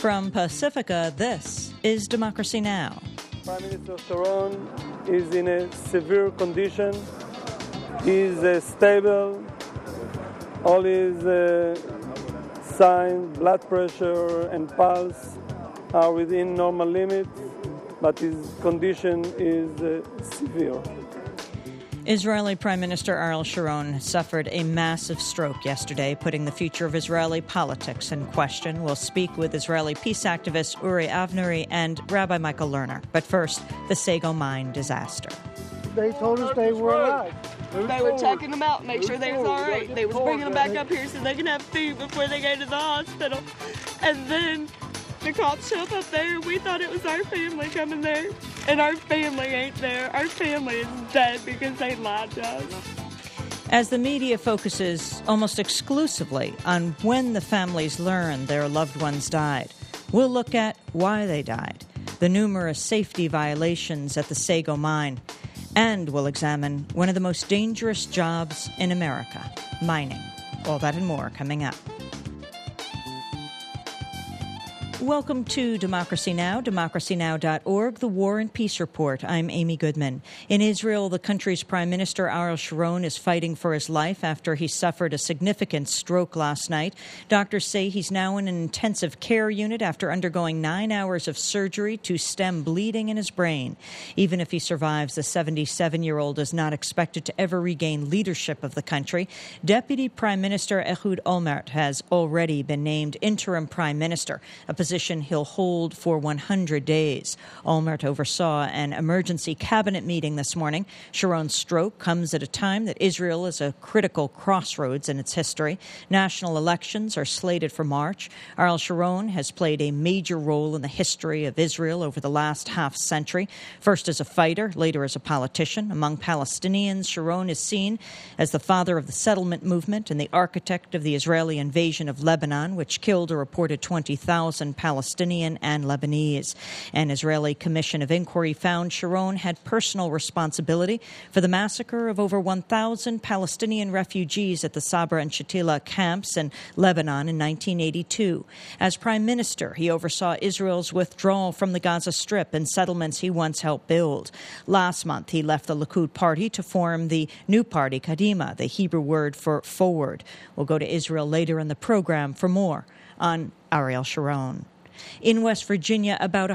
From Pacifica, this is Democracy Now! Prime Minister Sharon is in a severe condition. He is stable. All his signs, blood pressure and pulse are within normal limits, but his condition is severe. Israeli Prime Minister Ariel Sharon suffered a massive stroke yesterday, putting the future of Israeli politics in question. We'll speak with Israeli peace activist Uri Avnery and Rabbi Michael Lerner. But first, the Sego mine disaster. They told us they were alive. They were checking them out, make sure they was all right. They was bringing them back up here so they can have food before they go to the hospital. And then the cops showed up there. We thought it was our family coming there. And our family ain't there. Our family is dead because they lied to us. As the media focuses almost exclusively on when the families learned their loved ones died, we'll look at why they died, the numerous safety violations at the Sego mine, and we'll examine one of the most dangerous jobs in America, mining. All that and more coming up. Welcome to Democracy Now!, democracynow.org, the War and Peace Report. I'm Amy Goodman. In Israel, the country's Prime Minister Ariel Sharon is fighting for his life after he suffered a significant stroke last night. Doctors say he's now in an intensive care unit after undergoing 9 hours of surgery to stem bleeding in his brain. Even if he survives, the 77-year-old is not expected to ever regain leadership of the country. Deputy Prime Minister Ehud Olmert has already been named interim Prime Minister, a position he'll hold for 100 days. Olmert oversaw an emergency cabinet meeting this morning. Sharon's stroke comes at a time that Israel is a critical crossroads in its history. National elections are slated for March. Ariel Sharon has played a major role in the history of Israel over the last half-century. First as a fighter, later as a politician. Among Palestinians, Sharon is seen as the father of the settlement movement and the architect of the Israeli invasion of Lebanon, which killed a reported 20,000 Palestinian and Lebanese. An Israeli commission of inquiry found Sharon had personal responsibility for the massacre of over 1,000 Palestinian refugees at the Sabra and Shatila camps in Lebanon in 1982. As prime minister, he oversaw Israel's withdrawal from the Gaza Strip and settlements he once helped build. Last month, he left the Likud party to form the new party, Kadima, the Hebrew word for forward. We'll go to Israel later in the program for more on Ariel Sharon. In West Virginia, about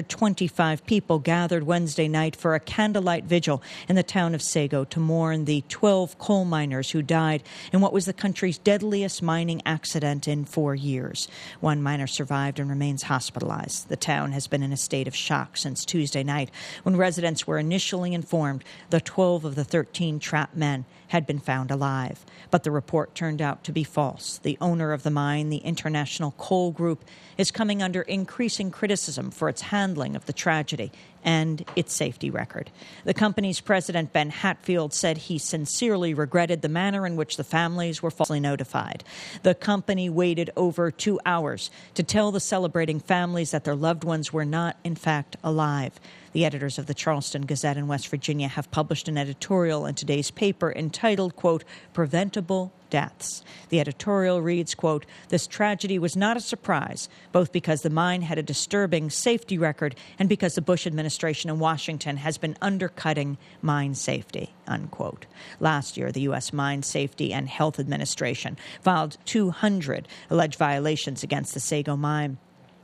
125 people gathered Wednesday night for a candlelight vigil in the town of Sego to mourn the 12 coal miners who died in what was the country's deadliest mining accident in 4 years. One miner survived and remains hospitalized. The town has been in a state of shock since Tuesday night, when residents were initially informed the 12 of the 13 trapped men had been found alive. But the report turned out to be false. The owner of the mine, the International Coal Group, is coming under increasing criticism for its handling of the tragedy and its safety record. The company's president, Ben Hatfield, said he sincerely regretted the manner in which the families were falsely notified. The company waited over 2 hours to tell the celebrating families that their loved ones were not, in fact, alive. The editors of the Charleston Gazette in West Virginia have published an editorial in today's paper entitled, quote, Preventable Deaths. The editorial reads, quote, This tragedy was not a surprise, both because the mine had a disturbing safety record and because the Bush administration in Washington has been undercutting mine safety, unquote. Last year, the U.S. Mine Safety and Health Administration filed 200 alleged violations against the Sego mine.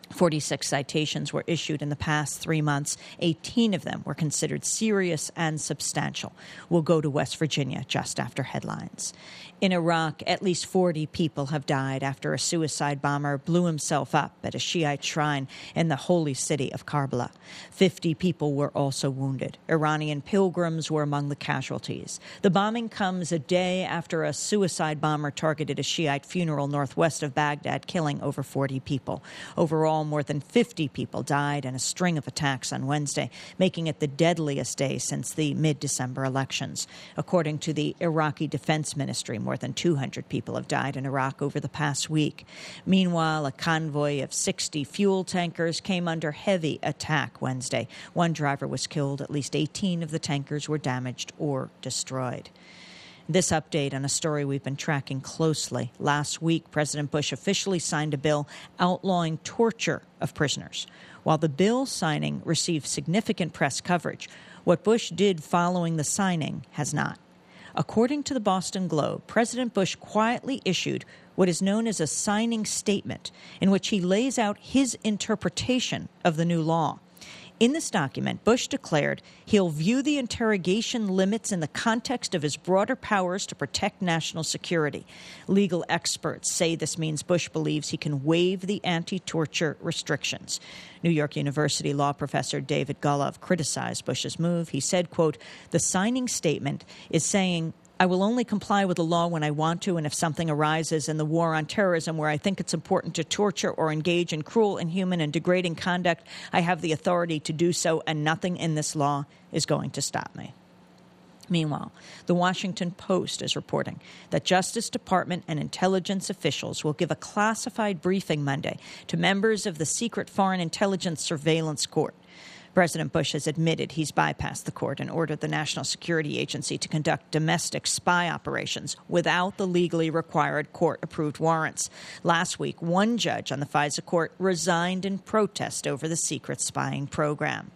46 citations were issued in the past 3 months. 18 of them were considered serious and substantial. We'll go to West Virginia just after headlines. In Iraq, at least 40 people have died after a suicide bomber blew himself up at a Shiite shrine in the holy city of Karbala. 50 people were also wounded. Iranian pilgrims were among the casualties. The bombing comes a day after a suicide bomber targeted a Shiite funeral northwest of Baghdad, killing over 40 people. Overall, more than 50 people died in a string of attacks on Wednesday, making it the deadliest day since the mid-December elections. According to the Iraqi Defense Ministry, more than 200 people have died in Iraq over the past week. Meanwhile, a convoy of 60 fuel tankers came under heavy attack Wednesday. One driver was killed. At least 18 of the tankers were damaged or destroyed. This update on a story we've been tracking closely. Last week, President Bush officially signed a bill outlawing torture of prisoners. While the bill signing received significant press coverage, what Bush did following the signing has not. According to the Boston Globe, President Bush quietly issued what is known as a signing statement, in which he lays out his interpretation of the new law. In this document, Bush declared he'll view the interrogation limits in the context of his broader powers to protect national security. Legal experts say this means Bush believes he can waive the anti-torture restrictions. New York University law professor David Golub criticized Bush's move. He said, quote, "The signing statement is saying, I will only comply with the law when I want to, and if something arises in the war on terrorism where I think it's important to torture or engage in cruel, inhuman, and degrading conduct, I have the authority to do so, and nothing in this law is going to stop me." Meanwhile, the Washington Post is reporting that Justice Department and intelligence officials will give a classified briefing Monday to members of the secret Foreign Intelligence Surveillance Court. President Bush has admitted he's bypassed the court and ordered the National Security Agency to conduct domestic spy operations without the legally required court-approved warrants. Last week, one judge on the FISA court resigned in protest over the secret spying program.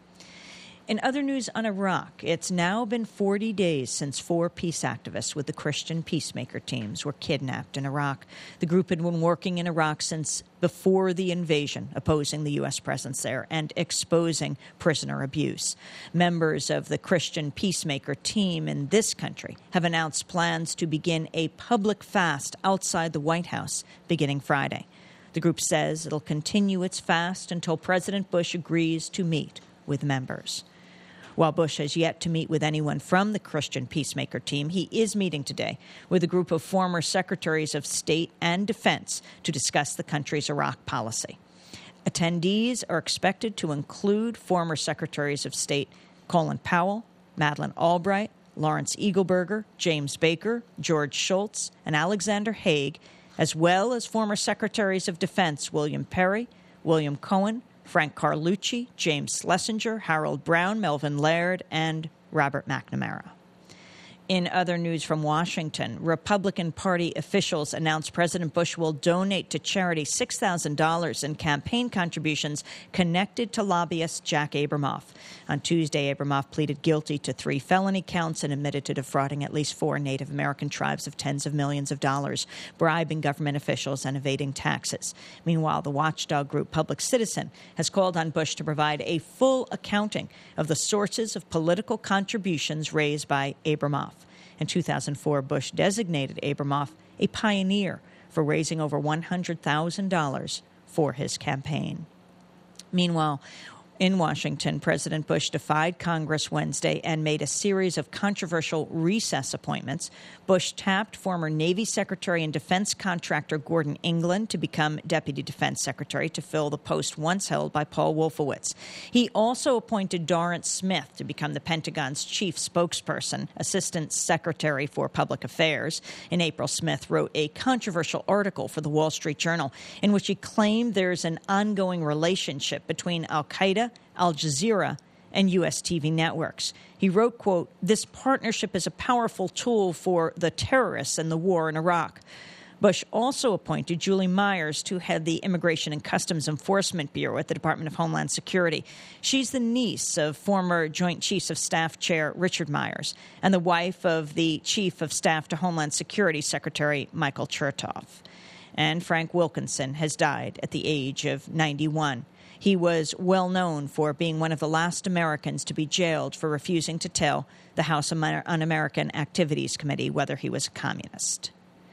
In other news on Iraq, it's now been 40 days since 4 peace activists with the Christian peacemaker teams were kidnapped in Iraq. The group had been working in Iraq since before the invasion, opposing the U.S. presence there and exposing prisoner abuse. Members of the Christian peacemaker team in this country have announced plans to begin a public fast outside the White House beginning Friday. The group says it'll continue its fast until President Bush agrees to meet with members. While Bush has yet to meet with anyone from the Christian peacemaker team, he is meeting today with a group of former secretaries of state and defense to discuss the country's Iraq policy. Attendees are expected to include former secretaries of state Colin Powell, Madeleine Albright, Lawrence Eagleburger, James Baker, George Shultz, and Alexander Haig, as well as former secretaries of defense William Perry, William Cohen, Frank Carlucci, James Schlesinger, Harold Brown, Melvin Laird, and Robert McNamara. In other news from Washington, Republican Party officials announced President Bush will donate to charity $6,000 in campaign contributions connected to lobbyist Jack Abramoff. On Tuesday, Abramoff pleaded guilty to 3 felony counts and admitted to defrauding at least 4 Native American tribes of tens of millions of dollars, bribing government officials, and evading taxes. Meanwhile, the watchdog group Public Citizen has called on Bush to provide a full accounting of the sources of political contributions raised by Abramoff. In 2004, Bush designated Abramoff a pioneer for raising over $100,000 for his campaign. Meanwhile, in Washington, President Bush defied Congress Wednesday and made a series of controversial recess appointments. Bush tapped former Navy Secretary and defense contractor Gordon England to become Deputy Defense Secretary to fill the post once held by Paul Wolfowitz. He also appointed Dorrance Smith to become the Pentagon's chief spokesperson, Assistant Secretary for Public Affairs. In April, Smith wrote a controversial article for the Wall Street Journal in which he claimed there's an ongoing relationship between al-Qaeda, Al Jazeera, and U.S. TV networks. He wrote, quote, "This partnership is a powerful tool for the terrorists in the war in Iraq." Bush also appointed Julie Myers to head the Immigration and Customs Enforcement Bureau at the Department of Homeland Security. She's the niece of former Joint Chiefs of Staff Chair Richard Myers and the wife of the Chief of Staff to Homeland Security Secretary Michael Chertoff. And Frank Wilkinson has died at the age of 91. He was well known for being one of the last Americans to be jailed for refusing to tell the House Un-American Activities Committee whether he was a communist.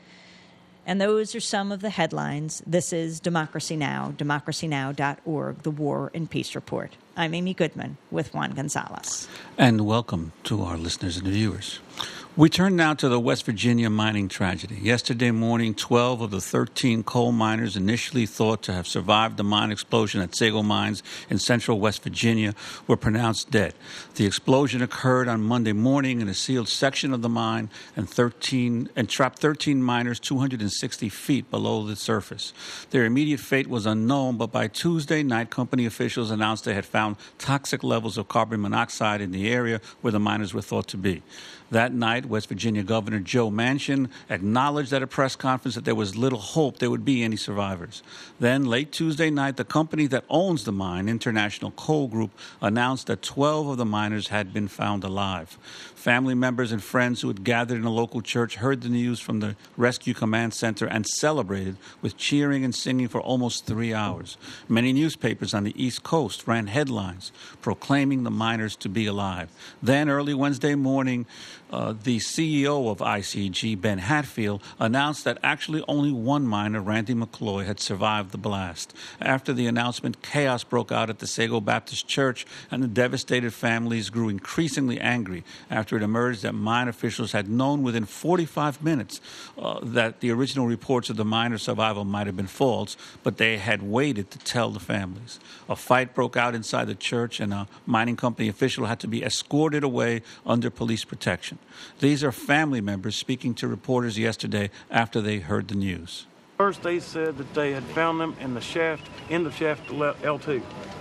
And those are some of the headlines. This is Democracy Now!, democracynow.org, the War and Peace Report. I'm Amy Goodman with Juan Gonzalez. And welcome to our listeners and viewers. We turn now to the West Virginia mining tragedy. Yesterday morning, 12 of the 13 coal miners initially thought to have survived the mine explosion at Sago Mines in central West Virginia were pronounced dead. The explosion occurred on Monday morning in a sealed section of the mine and trapped 13 miners 260 feet below the surface. Their immediate fate was unknown, but by Tuesday night, company officials announced they had found found toxic levels of carbon monoxide in the area where the miners were thought to be. That night, West Virginia Governor Joe Manchin acknowledged at a press conference that there was little hope there would be any survivors. Then, late Tuesday night, the company that owns the mine, International Coal Group, announced that 12 of the miners had been found alive. Family members and friends who had gathered in a local church heard the news from the Rescue Command Center and celebrated with cheering and singing for almost 3 hours. Many newspapers on the East Coast ran headlines proclaiming the miners to be alive. Then, early Wednesday morning, the CEO of ICG, Ben Hatfield, announced that actually only one miner, Randy McCloy, had survived the blast. After the announcement, chaos broke out at the Sago Baptist Church, and the devastated families grew increasingly angry after it emerged that mine officials had known within 45 minutes that the original reports of the miner's survival might have been false, but they had waited to tell the families. A fight broke out inside the church, and a mining company official had to be escorted away under police protection. These are family members speaking to reporters yesterday after they heard the news. First, they said that they had found them in the shaft, end of shaft L2,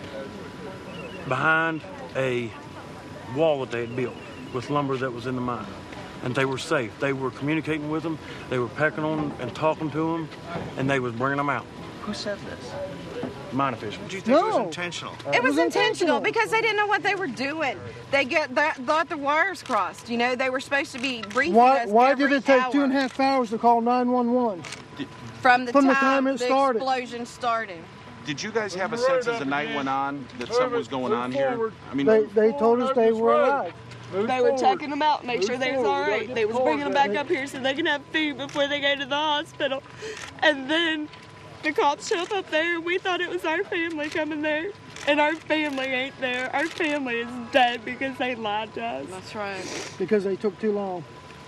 behind a wall that they had built with lumber that was in the mine. And they were safe. They were communicating with them. They were pecking on them and talking to them, and they was bringing them out. Who said this? Mine officials. Do you think it was intentional? It was intentional because they didn't know what they were doing. They thought the wires crossed. You know, they were supposed to be briefing us Why every did it take hour 2.5 hours to call 911? from the time it the started. explosion started? Did you guys have a sense as the night went on that something was going on here? I mean, They told us they were alive. They were checking them out, make sure they was all right. They was bringing them back up here so they can have food before they go to the hospital. And then the cops show up there. We thought it was our family coming there. And our family ain't there. Our family is dead because they lied to us. That's right. Because they took too long.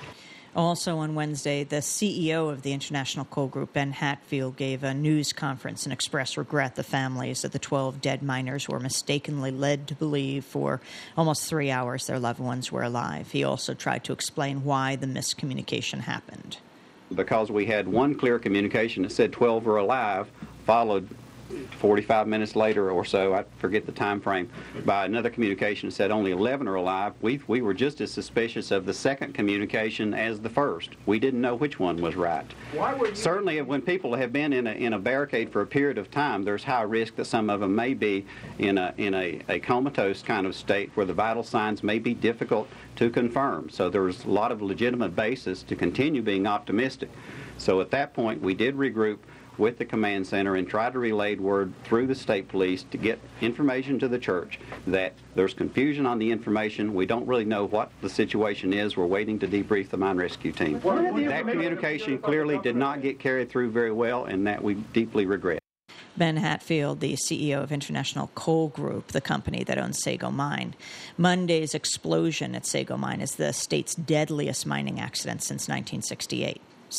Also on Wednesday, the CEO of the International Coal Group, Ben Hatfield, gave a news conference and expressed regret the families of the 12 dead miners were mistakenly led to believe for almost 3 hours their loved ones were alive. He also tried to explain why the miscommunication happened. Because we had one clear communication that said 12 were alive, followed 45 minutes later or so, I forget the time frame, by another communication that said only 11 are alive. We were just as suspicious of the second communication as the first. We didn't know which one was right. Certainly, when people have been in a barricade for a period of time, there's high risk that some of them may be in a comatose kind of state where the vital signs may be difficult to confirm. So there's a lot of legitimate basis to continue being optimistic. So at that point, we did regroup with the command center and try to relay word through the state police to get information to the church that there's confusion on the information. We don't really know what the situation is. We're waiting to debrief the mine rescue team. That communication clearly did not get carried through very well, and that we deeply regret. Ben Hatfield, the CEO of International Coal Group, the company that owns Sago Mine. Monday's explosion at Sago Mine is the state's deadliest mining accident since 1968.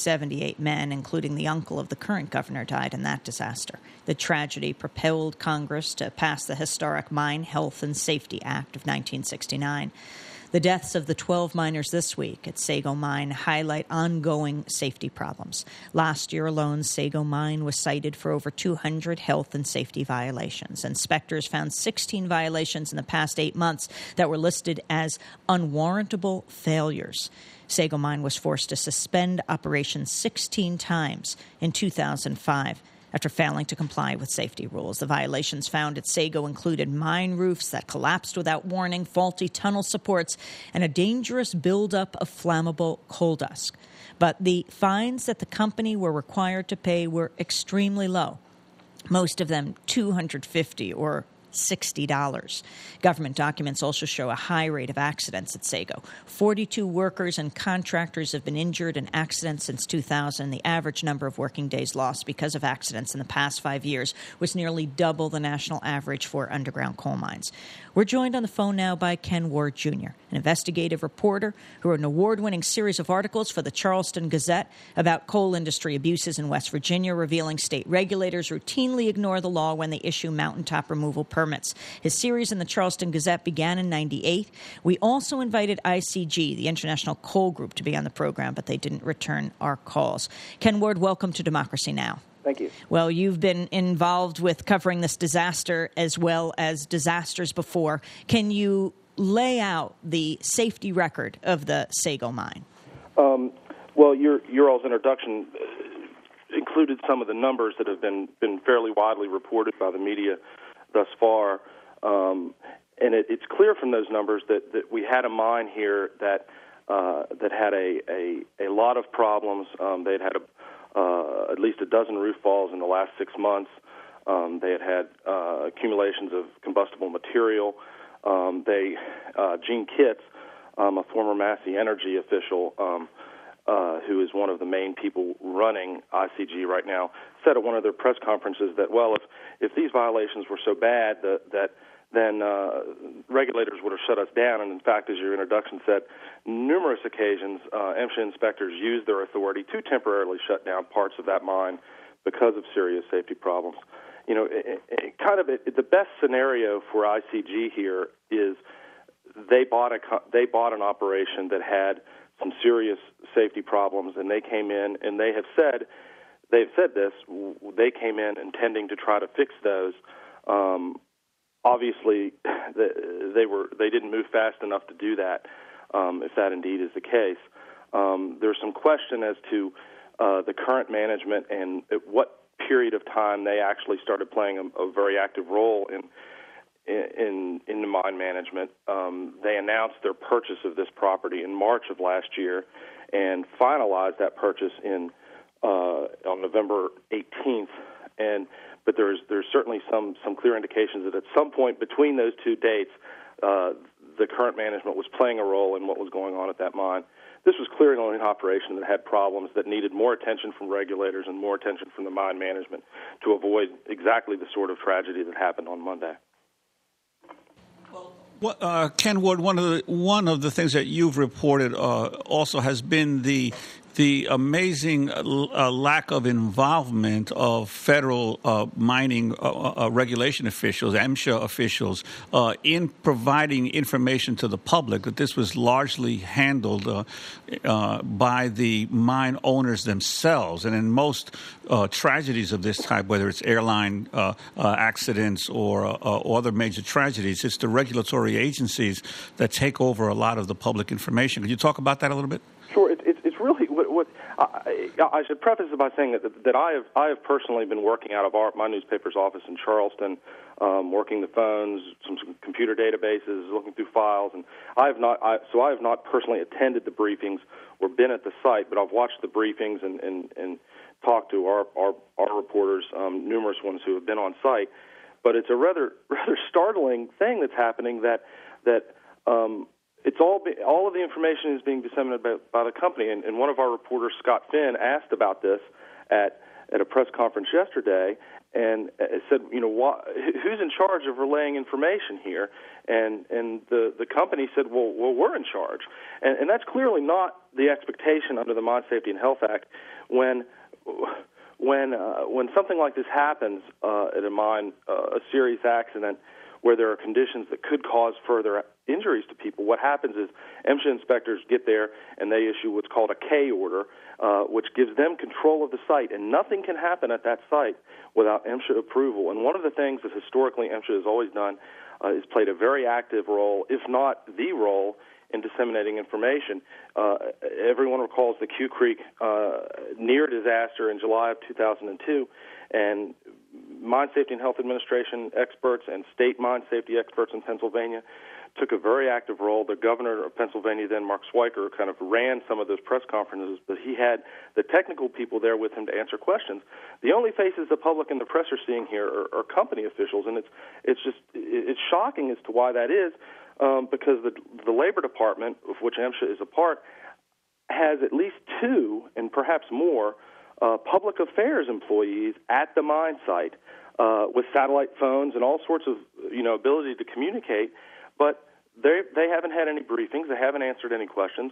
78 men, including the uncle of the current governor, died in that disaster. The tragedy propelled Congress to pass the historic Mine Health and Safety Act of 1969. The deaths of the 12 miners this week at Sago Mine highlight ongoing safety problems. Last year alone, Sago Mine was cited for over 200 health and safety violations. Inspectors found 16 violations in the past 8 months that were listed as unwarrantable failures. Sago Mine was forced to suspend operations 16 times in 2005 after failing to comply with safety rules. The violations found at Sago included mine roofs that collapsed without warning, faulty tunnel supports, and a dangerous buildup of flammable coal dust. But the fines that the company were required to pay were extremely low, most of them $250 or $60. Government documents also show a high rate of accidents at Sago. 42 workers and contractors have been injured in accidents since 2000. The average number of working days lost because of accidents in the past 5 years was nearly double the national average for underground coal mines. We're joined on the phone now by Ken Ward, Jr., an investigative reporter who wrote an award-winning series of articles for the Charleston Gazette about coal industry abuses in West Virginia, revealing state regulators routinely ignore the law when they issue mountaintop removal permits. His series in the Charleston Gazette began in '98. We also invited ICG, the International Coal Group, to be on the program, but they didn't return our calls. Ken Ward, welcome to Democracy Now! Thank you. Well, you've been involved with covering this disaster as well as disasters before. Can you lay out the safety record of the Sago mine? Well, your all's introduction included some of the numbers that have been fairly widely reported by the media thus far. And it's clear from those numbers that we had a mine here that had a lot of problems. They'd had at least a dozen roof falls in the last 6 months. They had accumulations of combustible material. Gene Kitts, a former Massey Energy official, who is one of the main people running ICG right now, said at one of their press conferences that, well, if these violations were so bad that then regulators would have shut us down. And in fact, as your introduction said, numerous occasions, MSHA inspectors used their authority to temporarily shut down parts of that mine because of serious safety problems. You know, the best scenario for ICG here is they bought an operation that had some serious safety problems, and they came in and they've said this. They came in intending to try to fix those. Obviously, they didn't move fast enough to do that. If that indeed is the case, there's some question as to the current management and at what period of time they actually started playing a very active role in the mine management. They announced their purchase of this property in March of last year and finalized that purchase on November 18th. But there's certainly some clear indications that at some point between those two dates, the current management was playing a role in what was going on at that mine. This was clearly an operation that had problems that needed more attention from regulators and more attention from the mine management to avoid exactly the sort of tragedy that happened on Monday. Ken Ward, one of the things that you've reported also has been the amazing lack of involvement of federal mining regulation officials, MSHA officials, in providing information to the public, that this was largely handled by the mine owners themselves. And in most tragedies of this type, whether it's airline accidents or other major tragedies, it's the regulatory agencies that take over a lot of the public information. Could you talk about that a little bit? Sure. It's really what I should preface it by saying that I have personally been working out of my newspaper's office in Charleston, working the phones, some computer databases, looking through files, and I have not personally attended the briefings or been at the site, but I've watched the briefings and talked to our reporters, numerous ones who have been on site. But it's a rather startling thing that's happening that it's all of the information is being disseminated by the company. And one of our reporters, Scott Finn, asked about this at a press conference yesterday and said, who's in charge of relaying information here? And the company said, well, we're in charge. And that's clearly not the expectation under the Mine Safety and Health Act. When something like this happens at a mine, a serious accident, where there are conditions that could cause further injuries to people, what happens is MSHA inspectors get there and they issue what's called a K order, which gives them control of the site, and nothing can happen at that site without MSHA approval. And one of the things that historically MSHA has always done is played a very active role, if not the role, in disseminating information. Everyone recalls the Q Creek near disaster in July of 2002, and Mine Safety and Health Administration experts and state mine safety experts in Pennsylvania took a very active role. The governor of Pennsylvania then, Mark Swiker, kind of ran some of those press conferences, but he had the technical people there with him to answer questions. The only faces the public and the press are seeing here are company officials, and it's shocking as to why that is, because the Labor Department, of which MSHA is a part, has at least two and perhaps more public affairs employees at the mine site with satellite phones and all sorts of ability to communicate, but they haven't had any briefings. They haven't answered any questions.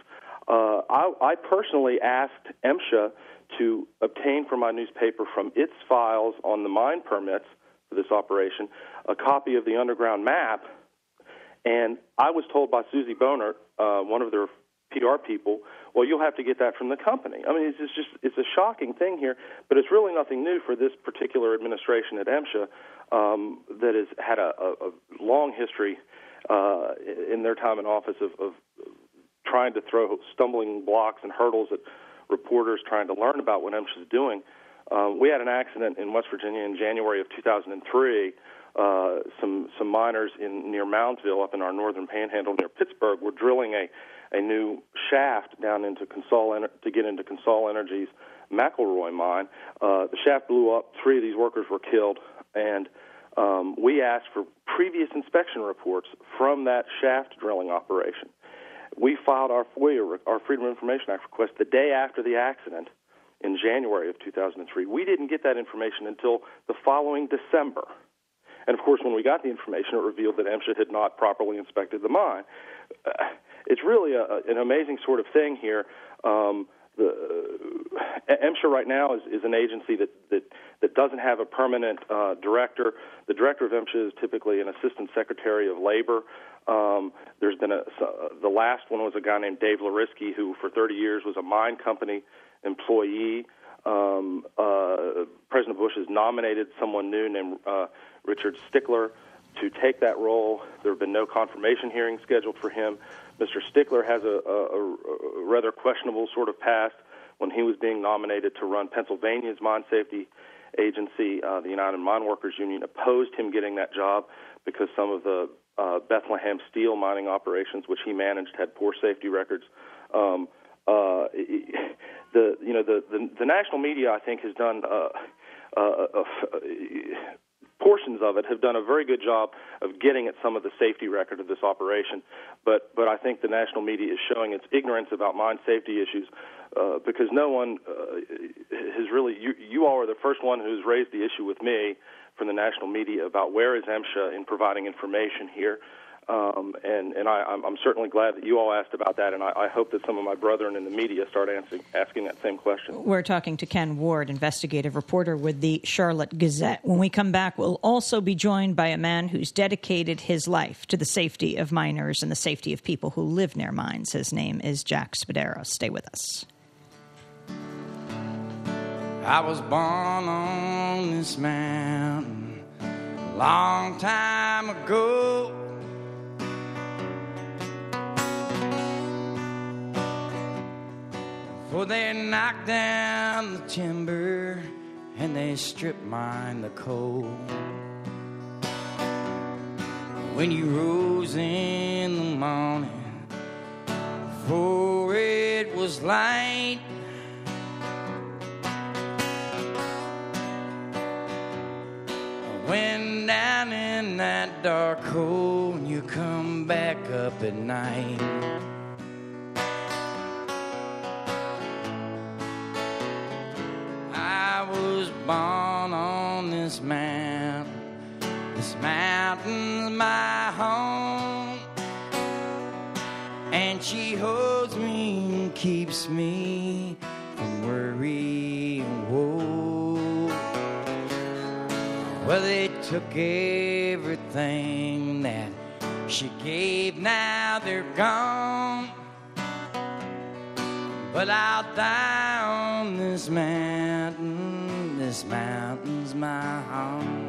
I personally asked MSHA to obtain from my newspaper, from its files on the mine permits for this operation, a copy of the underground map, and I was told by Susie Bonert, one of their PR people, well, you'll have to get that from the company. I mean, it's a shocking thing here, but it's really nothing new for this particular administration at MSHA that has had a long history in their time in office of trying to throw stumbling blocks and hurdles at reporters trying to learn about what MSHA is doing. We had an accident in West Virginia in January of 2003. Some miners near Moundsville, up in our northern panhandle near Pittsburgh, were drilling a new shaft down into to get into Consol Energy's McElroy mine. The shaft blew up. 3 of these workers were killed, and we asked for previous inspection reports from that shaft drilling operation. We filed our FOIA, our Freedom of Information Act request, the day after the accident in January of 2003. We didn't get that information until the following December. And, of course, when we got the information, it revealed that MSHA had not properly inspected the mine. It's really an amazing sort of thing here. MSHA right now is an agency that doesn't have a permanent director. The director of MSHA is typically an assistant secretary of labor. There's been the last one was a guy named Dave Larisky, who for 30 years was a mine company employee. President Bush has nominated someone new named Richard Stickler to take that role. There have been no confirmation hearings scheduled for him. Mr. Stickler has a rather questionable sort of past. When he was being nominated to run Pennsylvania's mine safety agency, the United Mine Workers Union opposed him getting that job because some of the Bethlehem steel mining operations, which he managed, had poor safety records. The national media, I think, has done portions of it have done a very good job of getting at some of the safety record of this operation, but I think the national media is showing its ignorance about mine safety issues because no one has really. You all are the first one who's raised the issue with me from the national media about where is MSHA in providing information here. And I'm certainly glad that you all asked about that, and I hope that some of my brethren in the media start asking that same question. We're talking to Ken Ward, investigative reporter with the Charlotte Gazette. When we come back, we'll also be joined by a man who's dedicated his life to the safety of miners and the safety of people who live near mines. His name is Jack Spadero. Stay with us. I was born on this mountain a long time ago. For they knocked down the timber and they strip mine the coal. When you rose in the morning, before it was light, I went down in that dark hole and you come back up at night. I was born on this mountain. This mountain's my home, and she holds me and keeps me from worry and woe. Well, they took everything that she gave, now they're gone. But I'll die on this mountain. This mountain's my home.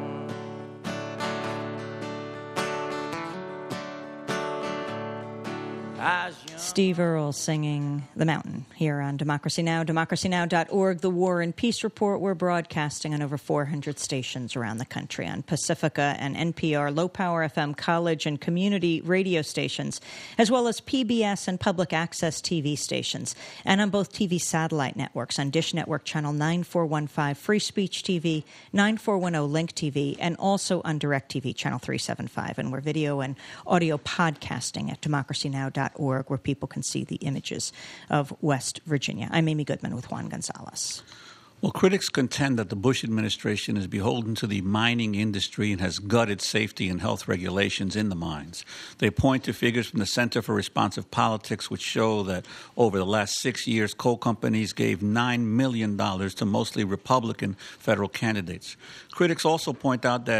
Steve Earle singing The Mountain here on Democracy Now!, democracynow.org, The War and Peace Report. We're broadcasting on over 400 stations around the country on Pacifica and NPR, low-power FM college and community radio stations, as well as PBS and public access TV stations, and on both TV satellite networks, on Dish Network Channel 9415, Free Speech TV, 9410 Link TV, and also on DirecTV Channel 375. And we're video and audio podcasting at democracynow.org, where people can see the images of West Virginia. I'm Amy Goodman with Juan Gonzalez. Well, critics contend that the Bush administration is beholden to the mining industry and has gutted safety and health regulations in the mines. They point to figures from the Center for Responsive Politics which show that over the last 6 years, coal companies gave $9 million to mostly Republican federal candidates. Critics also point out that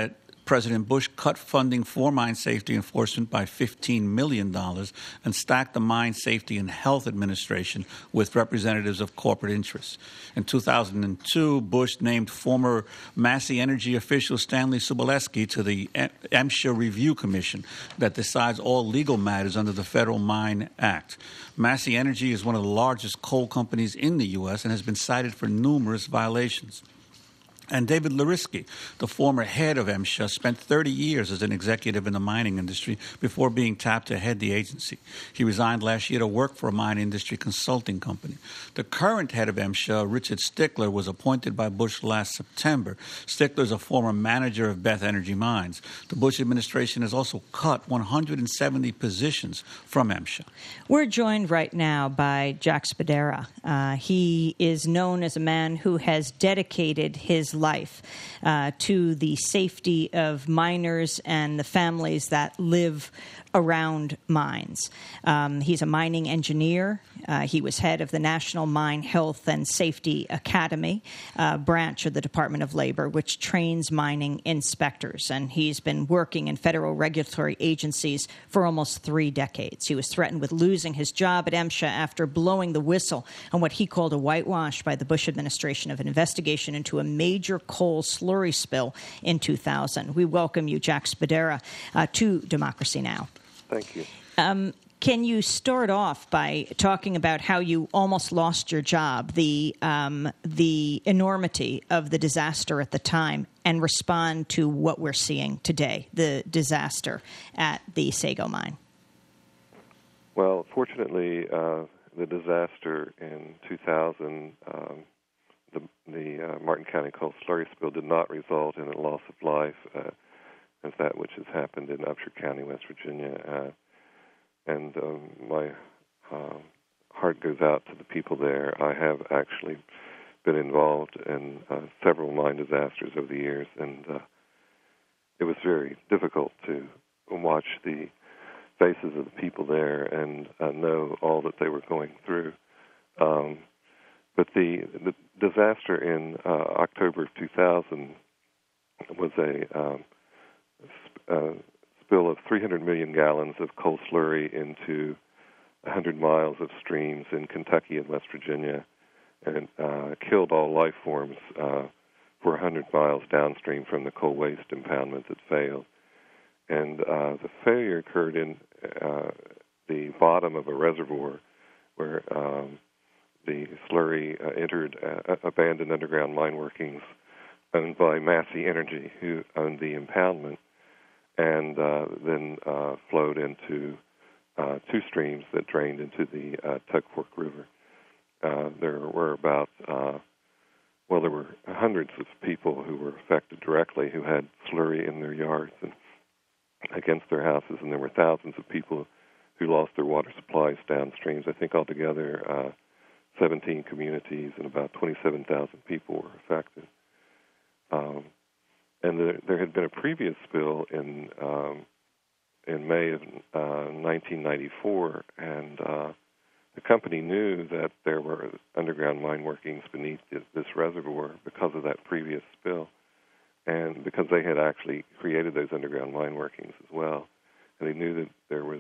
President Bush cut funding for mine safety enforcement by $15 million and stacked the Mine Safety and Health Administration with representatives of corporate interests. In 2002, Bush named former Massey Energy official Stanley Sobolewski to the MSHA Review Commission that decides all legal matters under the Federal Mine Act. Massey Energy is one of the largest coal companies in the U.S. and has been cited for numerous violations. And David Larisky, the former head of MSHA, spent 30 years as an executive in the mining industry before being tapped to head the agency. He resigned last year to work for a mine industry consulting company. The current head of MSHA, Richard Stickler, was appointed by Bush last September. Stickler is a former manager of Beth Energy Mines. The Bush administration has also cut 170 positions from MSHA. We're joined right now by Jack Spadera. He is known as a man who has dedicated his life to the safety of miners and the families that live around mines. He's a mining engineer. He was head of the National Mine Health and Safety Academy branch of the Department of Labor, which trains mining inspectors. And he's been working in federal regulatory agencies for almost 3 decades. He was threatened with losing his job at MSHA after blowing the whistle on what he called a whitewash by the Bush administration of an investigation into a major coal slurry spill in 2000. We welcome you, Jack Spadera, to Democracy Now! Thank you. Can you start off by talking about how you almost lost your job, the enormity of the disaster at the time, and respond to what we're seeing today, the disaster at the Sago mine? Well, fortunately, the disaster in 2000, the Martin County coal slurry spill did not result in a loss of life, as that which has happened in Upshur County, West Virginia. And my heart goes out to the people there. I have actually been involved in several mine disasters over the years, and it was very difficult to watch the faces of the people there and know all that they were going through. But the disaster in October of 2000 was a spill of 300 million gallons of coal slurry into 100 miles of streams in Kentucky and West Virginia, and killed all life forms for 100 miles downstream from the coal waste impoundment that failed. And the failure occurred in the bottom of a reservoir where the slurry entered abandoned underground mine workings owned by Massey Energy, who owned the impoundment, and then flowed into 2 streams that drained into the Tug Fork River. There were about, there were hundreds of people who were affected directly who had slurry in their yards and against their houses, and there were thousands of people who lost their water supplies downstreams. I think altogether 17 communities and about 27,000 people were affected. And there had been a previous spill in May of 1994, and the company knew that there were underground mine workings beneath this reservoir because of that previous spill, and because they had actually created those underground mine workings as well, and they knew that there was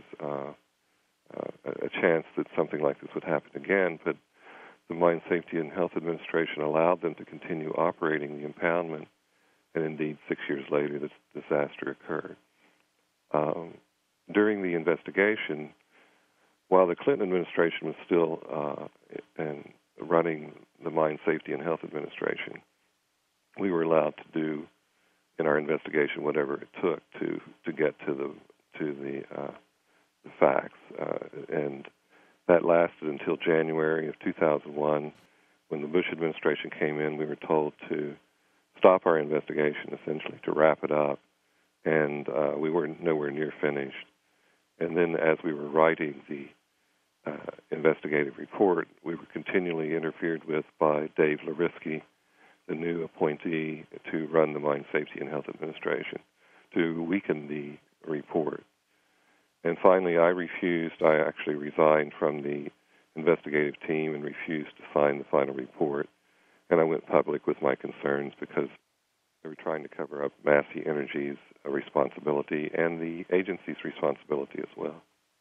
a chance that something like this would happen again, but the Mine Safety and Health Administration allowed them to continue operating the impoundment. And indeed, 6 years later, this disaster occurred. During the investigation, while the Clinton administration was still running the Mine Safety and Health Administration, we were allowed to do in our investigation whatever it took to get to the facts, and that lasted until January of 2001, when the Bush administration came in. We were told to stop our investigation, essentially to wrap it up, and we were nowhere near finished. And then as we were writing the investigative report, we were continually interfered with by Dave Larisky, the new appointee to run the Mine Safety and Health Administration, to weaken the report. And finally, I actually resigned from the investigative team and refused to sign the final report. And I went public with my concerns because They were trying to cover up Massey Energy's responsibility and the agency's responsibility as well.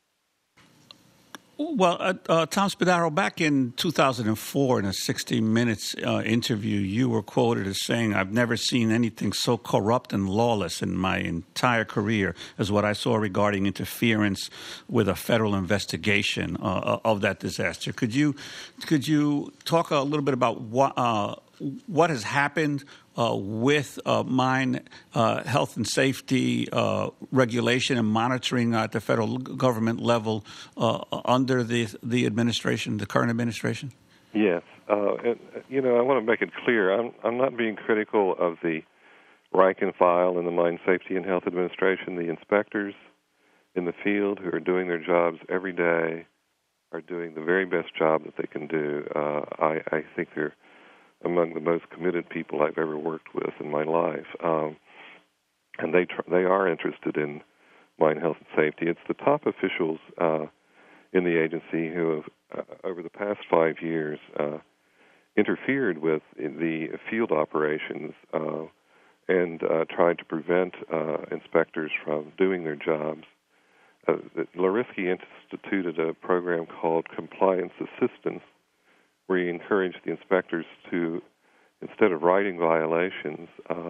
Well, Tom Spadaro, back in 2004 in a 60 Minutes interview, you were quoted as saying, "I've never seen anything so corrupt and lawless in my entire career as what I saw regarding interference with a federal investigation of that disaster." Could you talk a little bit about what has happened with mine health and safety regulation and monitoring at the federal government level under the administration, the current administration? Yes. And, I want to make it clear, I'm not being critical of the rank and file in the Mine Safety and Health Administration. The inspectors in the field who are doing their jobs every day are doing the very best job that they can do. I think they're among the most committed people I've ever worked with in my life. And they are interested in mine health and safety. It's the top officials in the agency who have, over the past 5 years, interfered with the field operations and tried to prevent inspectors from doing their jobs. Larisky instituted a program called Compliance Assistance, where he encouraged the inspectors to, instead of writing violations,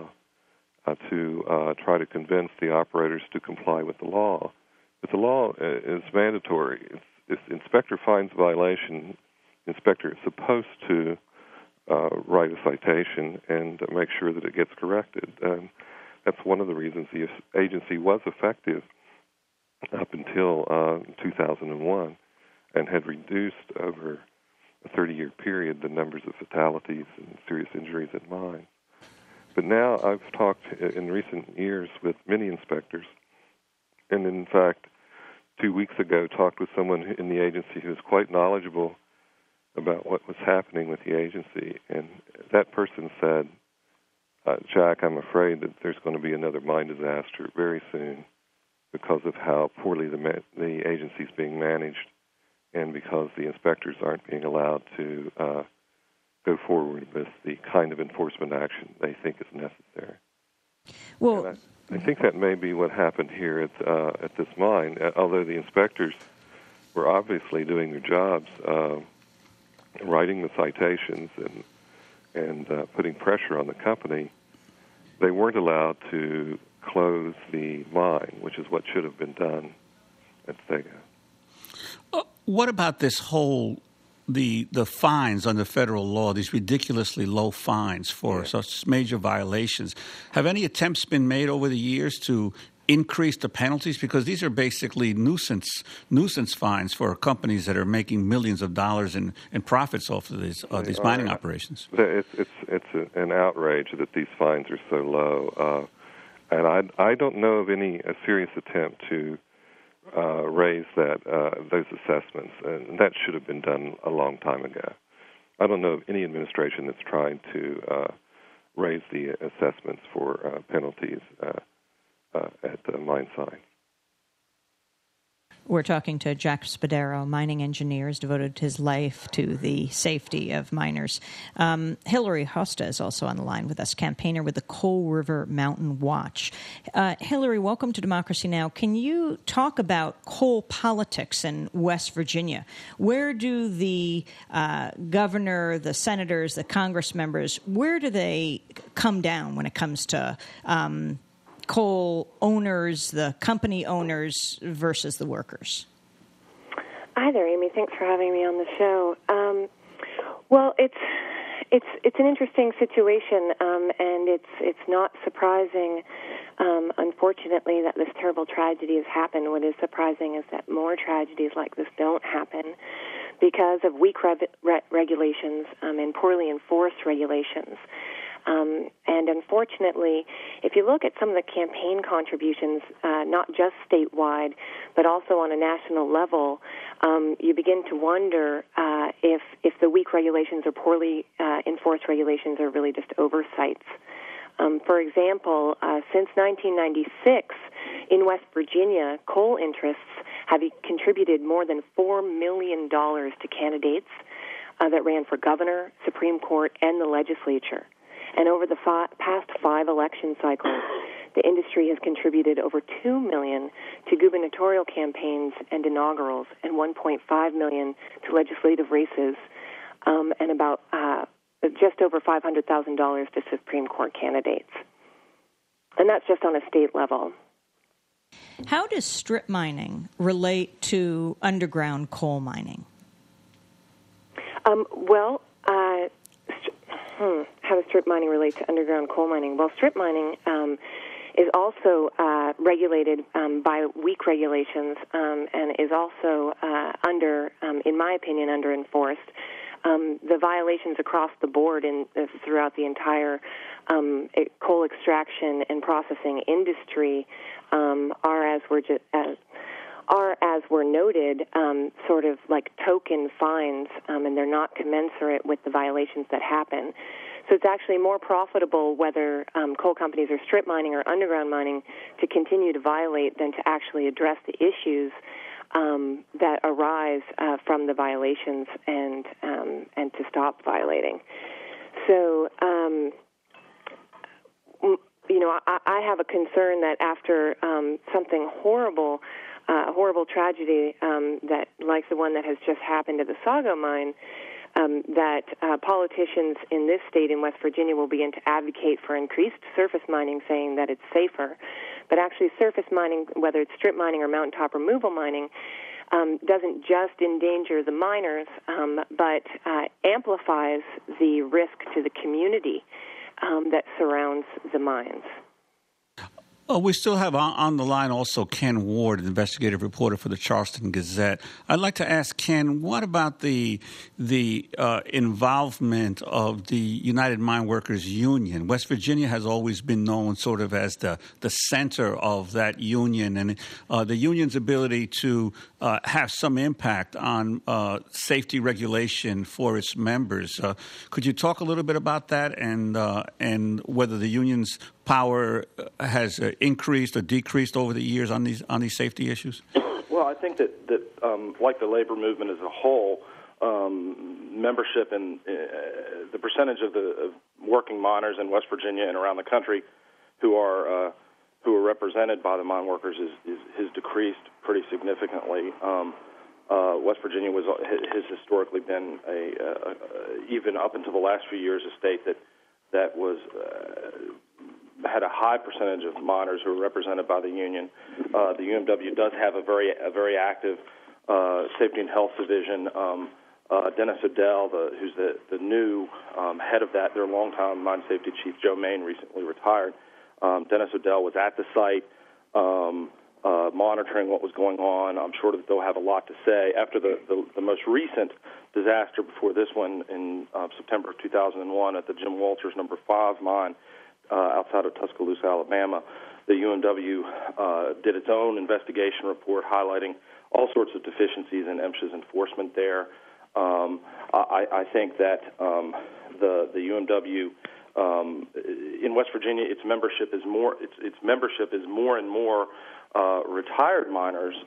to try to convince the operators to comply with the law. But the law is mandatory. If the inspector finds a violation, the inspector is supposed to write a citation and make sure that it gets corrected. That's one of the reasons the agency was effective up until 2001 and had reduced over a 30-year period the numbers of fatalities and serious injuries at mines. But now I've talked in recent years with many inspectors, and in fact 2 weeks ago talked with someone in the agency who was quite knowledgeable about what was happening with the agency, and that person said, Jack, I'm afraid that there's going to be another mine disaster very soon because of how poorly the agency is being managed and because the inspectors aren't being allowed to go forward with the kind of enforcement action they think is necessary. Well, I think that may be what happened here at this mine. Although the inspectors were obviously doing their jobs, writing the citations and putting pressure on the company, they weren't allowed to close the mine, which is what should have been done at Sega. What about this whole the fines under federal law, these ridiculously low fines for such major violations? Have any attempts been made over the years to increase the penalties? Because these are basically nuisance fines for companies that are making millions of dollars in profits off of these mining operations. It's an outrage that these fines are so low, and I don't know of any serious attempt to raise those assessments, and that should have been done a long time ago. I don't know of any administration that's trying to raise the assessments for penalties at the mine site. We're talking to Jack Spadaro, mining engineer, has devoted his life to the safety of miners. Hillary Hosta is also on the line with us, campaigner with the Coal River Mountain Watch. Hillary, welcome to Democracy Now! Can you talk about coal politics in West Virginia? Where do the governor, the senators, the Congress members, where do they come down when it comes to coal owners, the company owners versus the workers? Hi there, Amy. Thanks for having me on the show. Well, it's an interesting situation, and it's not surprising, unfortunately, that this terrible tragedy has happened. What is surprising is that more tragedies like this don't happen because of weak regulations and poorly enforced regulations. And unfortunately, if you look at some of the campaign contributions, not just statewide, but also on a national level, you begin to wonder if the weak regulations or poorly enforced regulations are really just oversights. For example, since 1996, in West Virginia, coal interests have contributed more than $4 million to candidates that ran for governor, Supreme Court, and the legislature. And over the past 5 election cycles, the industry has contributed over $2 million to gubernatorial campaigns and inaugurals, and $1.5 million to legislative races, and about just over $500,000 to Supreme Court candidates. And that's just on a state level. How does strip mining relate to underground coal mining? How does strip mining relate to underground coal mining? Well, strip mining is also regulated by weak regulations and is also in my opinion, under-enforced. The violations across the board throughout the entire coal extraction and processing industry are, as were noted, sort of like token fines, and they're not commensurate with the violations that happen. So it's actually more profitable, whether coal companies are strip mining or underground mining, to continue to violate than to actually address the issues that arise from the violations and to stop violating. So, I have a concern that after something horrible, a horrible tragedy that, like the one that has just happened at the Sago mine, that politicians in this state, in West Virginia, will begin to advocate for increased surface mining, saying that it's safer. But actually, surface mining, whether it's strip mining or mountaintop removal mining, doesn't just endanger the miners, but amplifies the risk to the community that surrounds the mines. We still have on the line also Ken Ward, an investigative reporter for the Charleston Gazette. I'd like to ask Ken, what about the involvement of the United Mine Workers Union? West Virginia has always been known sort of as the center of that union, and the union's ability to have some impact on safety regulation for its members. Could you talk a little bit about that and whether the union's power has increased or decreased over the years on these safety issues? Well, I think that like the labor movement as a whole, membership and the percentage of working miners in West Virginia and around the country who are represented by the mine workers has decreased pretty significantly. West Virginia has historically been even up until the last few years, a state that was had a high percentage of miners who are represented by the union. The UMW does have a very active safety and health division. Dennis Odell, who's the new head of that, their longtime mine safety chief, Joe Main, recently retired. Dennis Odell was at the site monitoring what was going on. I'm sure that they'll have a lot to say. After the most recent disaster before this one in September of 2001 at the Jim Walters No. 5 mine, outside of Tuscaloosa, Alabama, the UMW did its own investigation report highlighting all sorts of deficiencies in MSHA's enforcement there. I think that the UMW in West Virginia, its membership is more and more retired miners,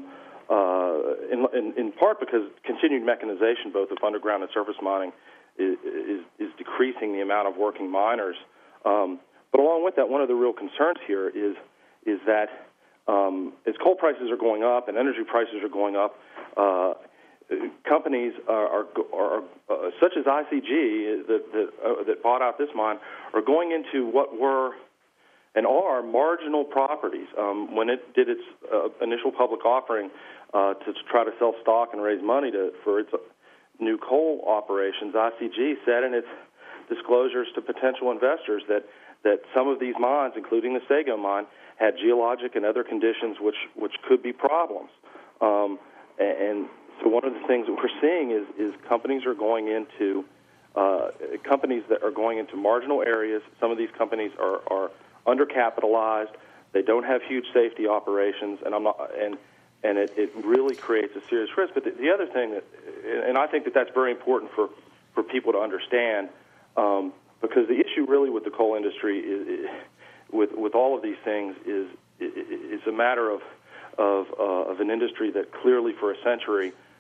in part because continued mechanization, both of underground and surface mining, is decreasing the amount of working miners. But along with that, one of the real concerns here is that as coal prices are going up and energy prices are going up, companies are such as ICG that bought out this mine are going into what were and are marginal properties. When it did its initial public offering to try to sell stock and raise money for its new coal operations, ICG said in its disclosures to potential investors that some of these mines, including the Sago mine, had geologic and other conditions which could be problems. And so one of the things that we're seeing is companies are going into companies that are going into marginal areas. Some of these companies are undercapitalized. They don't have huge safety operations, and it really creates a serious risk. But the other thing and I think that's very important for people to understand. Because the issue really with the coal industry is with all of these things is a matter of an industry that clearly for a century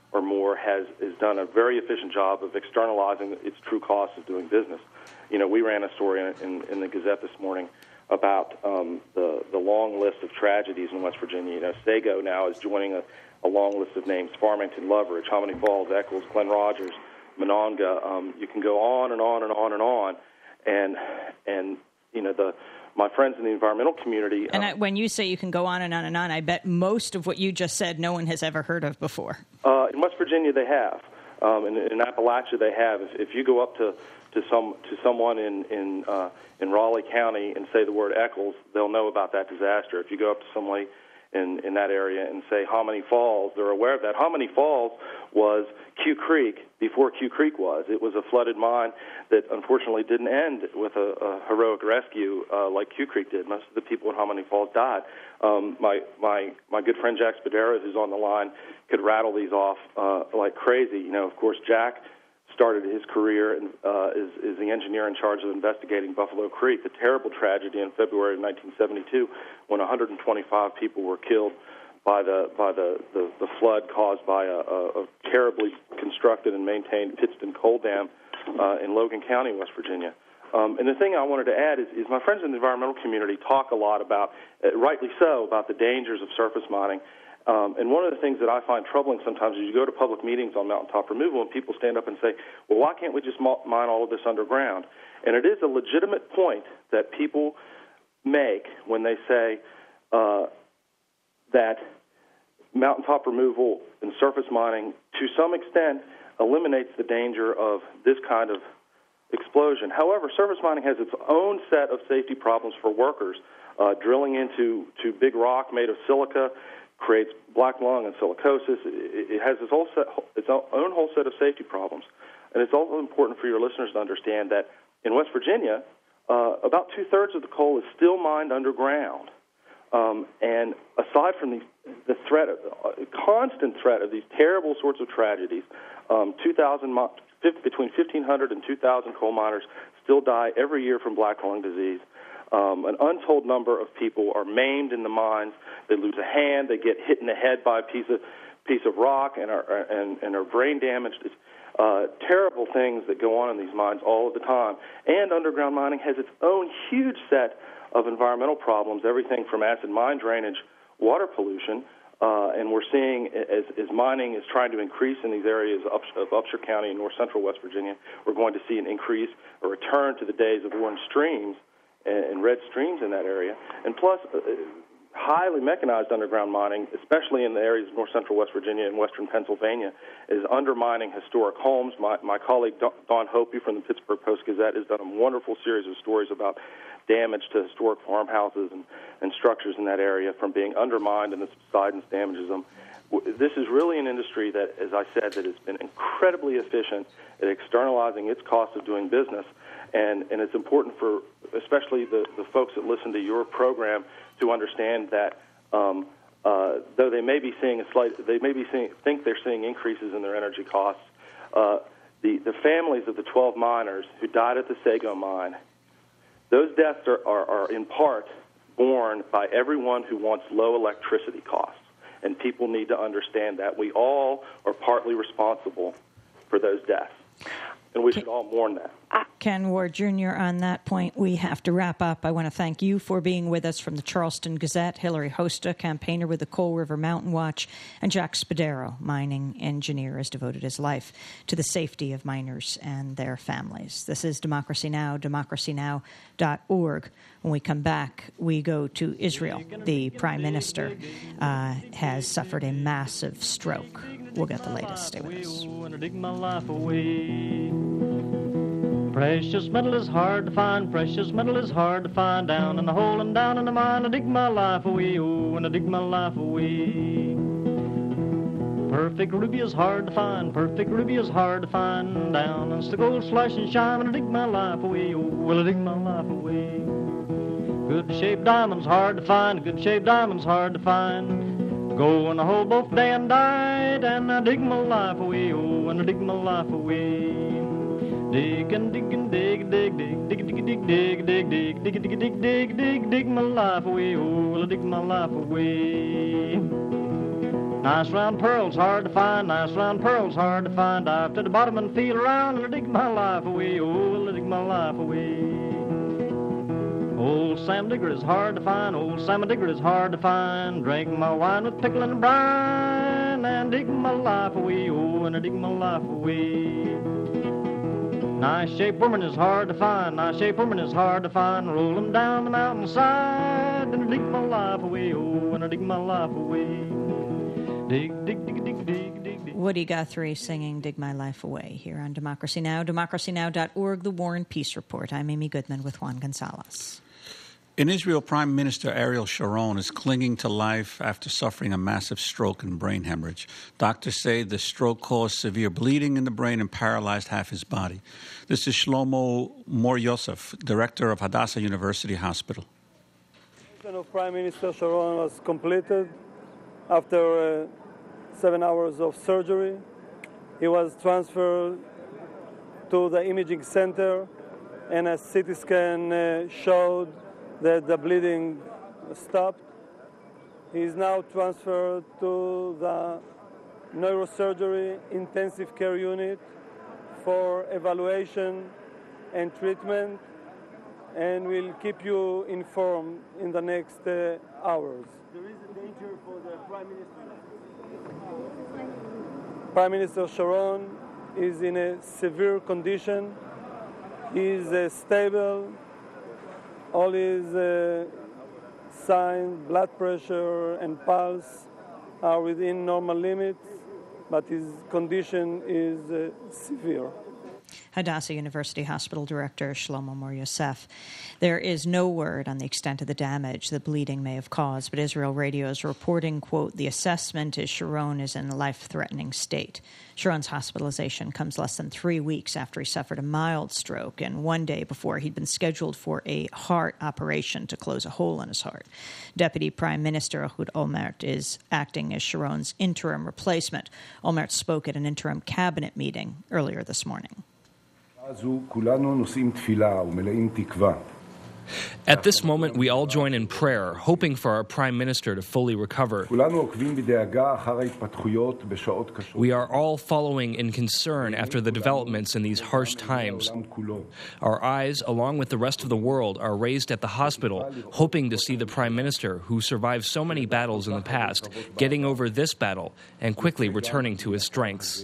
or more has done a very efficient job of externalizing its true costs of doing business. We ran a story in the Gazette this morning about the long list of tragedies in West Virginia. Sago now is joining a long list of names: Farmington, Loveridge, Hominy Falls, Eccles, Glen Rogers, Monongah. You can go on and on and on and on. And my friends in the environmental community. And when you say you can go on and on and on, I bet most of what you just said no one has ever heard of before. In West Virginia, they have. In Appalachia, they have. If you go up to someone in Raleigh County and say the word Eccles, they'll know about that disaster. If you go up to somebody in that area and say Hominy Falls, they're aware of that. Hominy Falls was Q Creek before Q Creek was. It was a flooded mine that unfortunately didn't end with a heroic rescue like Q Creek did. Most of the people in Hominy Falls died. My good friend Jack Spadera, who's on the line, could rattle these off like crazy. Of course, Jack started his career and is the engineer in charge of investigating Buffalo Creek, the terrible tragedy in February of 1972 when 125 people were killed by the flood caused by a terribly constructed and maintained Pittston coal dam in Logan County, West Virginia. And the thing I wanted to add is my friends in the environmental community talk a lot about, rightly so, about the dangers of surface mining. And one of the things that I find troubling sometimes is you go to public meetings on mountaintop removal and people stand up and say, well, why can't we just mine all of this underground? And it is a legitimate point that people make when they say that mountaintop removal and surface mining, to some extent, eliminates the danger of this kind of explosion. However, surface mining has its own set of safety problems for workers. Drilling into big rock made of silica creates black lung and silicosis. It has its own whole set of safety problems. And it's also important for your listeners to understand that in West Virginia, about two-thirds of the coal is still mined underground. And aside from the constant threat of these terrible sorts of tragedies, between 1,500 and 2,000 coal miners still die every year from black lung disease. An untold number of people are maimed in the mines. They lose a hand. They get hit in the head by a piece of rock and are brain damaged. It's terrible things that go on in these mines all of the time. And underground mining has its own huge set of environmental problems, everything from acid mine drainage, water pollution, and we're seeing as mining is trying to increase in these areas of Upshur County and north central West Virginia, we're going to see an increase, a return to the days of orange streams and red streams in that area. And plus, highly mechanized underground mining, especially in the areas of north central West Virginia and western Pennsylvania, is undermining historic homes. My colleague Don Hopi from the Pittsburgh Post-Gazette has done a wonderful series of stories about damage to historic farmhouses and structures in that area from being undermined, and the subsidence damages them. This is really an industry that, as I said, that has been incredibly efficient at externalizing its cost of doing business, and it's important for especially the folks that listen to your program to understand that though they may be seeing think they're seeing increases in their energy costs, the families of the 12 miners who died at the Sago mine, those deaths are in part borne by everyone who wants low electricity costs. And people need to understand that we all are partly responsible for those deaths. And we should all mourn that. Ken Ward Jr., on that point, we have to wrap up. I want to thank you for being with us from the Charleston Gazette, Hillary Hosta, campaigner with the Coal River Mountain Watch, and Jack Spadero, mining engineer, has devoted his life to the safety of miners and their families. This is Democracy Now!, democracynow.org. When we come back, we go to Israel. The Prime Minister has suffered a massive stroke. We'll get the latest. Stay with us. Precious metal is hard to find, precious metal is hard to find. Down in the hole and down in the mine, I dig my life away, oh, and I dig my life away. Perfect ruby is hard to find, perfect ruby is hard to find. Down in the gold flash and shine, and I dig my life away, oh, well, I dig my life away. Good-shaped diamonds hard to find, good-shaped diamonds hard to find. Go in the hole both day and night, and I dig my life away, oh, and I dig my life away. Dig and dig and dig, dig, dig, dig, dig, dig, dig, dig, dig, dig, dig, dig, dig, dig, dig my life away, oh, well, I dig my life away. Nice round pearls hard to find, nice round pearls hard to find. Dive to the bottom and feel around and I dig my life away, oh, I dig my life away. Old Sam Digger is hard to find, old Sam Digger is hard to find. Drink my wine with pickle and brine and dig my life away, oh, and I dig my life away. Nice shaped woman is hard to find, nice shaped woman is hard to find. Roll 'em down the mountainside and I dig my life away, oh, and I dig my life away. Dig, dig, dig, dig, dig, dig, dig. Woody Guthrie singing Dig My Life Away here on Democracy Now!, democracynow.org, The War and Peace Report. I'm Amy Goodman with Juan Gonzalez. In Israel, Prime Minister Ariel Sharon is clinging to life after suffering a massive stroke and brain hemorrhage. Doctors say the stroke caused severe bleeding in the brain and paralyzed half his body. This is Shlomo Mor Yosef, director of Hadassah University Hospital. The mission of Prime Minister Sharon was completed after 7 hours of surgery. He was transferred to the imaging center, and a CT scan showed that the bleeding stopped. He is now transferred to the neurosurgery intensive care unit for evaluation and treatment, and we'll keep you informed in the next hours. There is a danger for the Prime Minister. Prime Minister Sharon is in a severe condition. He is stable. All his signs, blood pressure and pulse are within normal limits, but his condition is severe. Hadassah University Hospital Director Shlomo Mor Yosef. There is no word on the extent of the damage the bleeding may have caused, but Israel Radio is reporting, quote, the assessment is Sharon is in a life-threatening state. Sharon's hospitalization comes less than 3 weeks after he suffered a mild stroke and 1 day before he'd been scheduled for a heart operation to close a hole in his heart. Deputy Prime Minister Ehud Olmert is acting as Sharon's interim replacement. Olmert spoke at an interim cabinet meeting earlier this morning. At this moment, we all join in prayer, hoping for our Prime Minister to fully recover. We are all following in concern after the developments in these harsh times. Our eyes, along with the rest of the world, are raised at the hospital, hoping to see the Prime Minister, who survived so many battles in the past, getting over this battle and quickly returning to his strengths.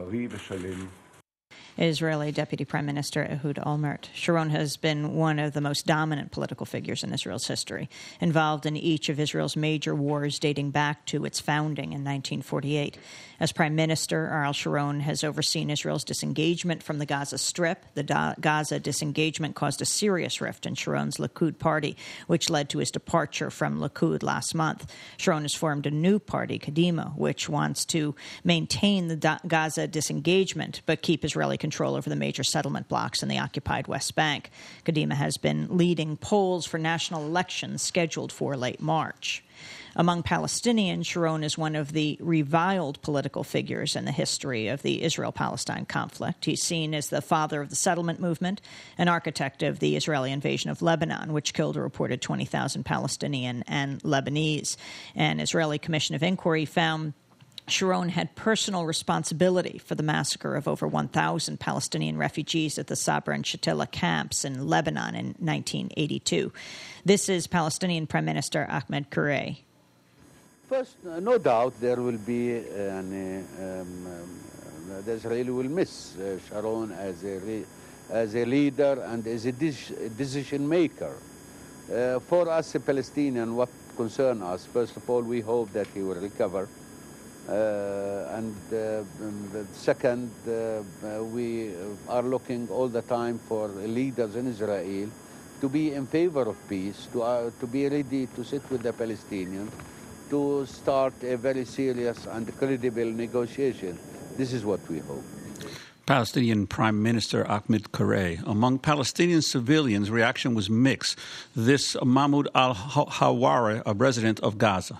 Israeli Deputy Prime Minister Ehud Olmert. Sharon has been one of the most dominant political figures in Israel's history, involved in each of Israel's major wars dating back to its founding in 1948. As Prime Minister, Ariel Sharon has overseen Israel's disengagement from the Gaza Strip. The Gaza disengagement caused a serious rift in Sharon's Likud party, which led to his departure from Likud last month. Sharon has formed a new party, Kadima, which wants to maintain the Gaza disengagement but keep Israeli control over the major settlement blocks in the occupied West Bank. Kadima has been leading polls for national elections scheduled for late March. Among Palestinians, Sharon is one of the reviled political figures in the history of the Israel-Palestine conflict. He's seen as the father of the settlement movement, an architect of the Israeli invasion of Lebanon, which killed a reported 20,000 Palestinian and Lebanese. An Israeli Commission of Inquiry found Sharon had personal responsibility for the massacre of over 1,000 Palestinian refugees at the Sabra and Shatila camps in Lebanon in 1982. This is Palestinian Prime Minister Ahmed Kurey. First, no doubt there will be the Israeli will miss Sharon as a leader and as a decision maker. For us, a Palestinian, what concerns us, first of all, we hope that he will recover. And second, we are looking all the time for leaders in Israel to be in favor of peace, to be ready to sit with the Palestinians, to start a very serious and credible negotiation. This is what we hope. Palestinian Prime Minister Ahmed Kurey. Among Palestinian civilians, reaction was mixed. This Mahmoud al-Hawari, a resident of Gaza.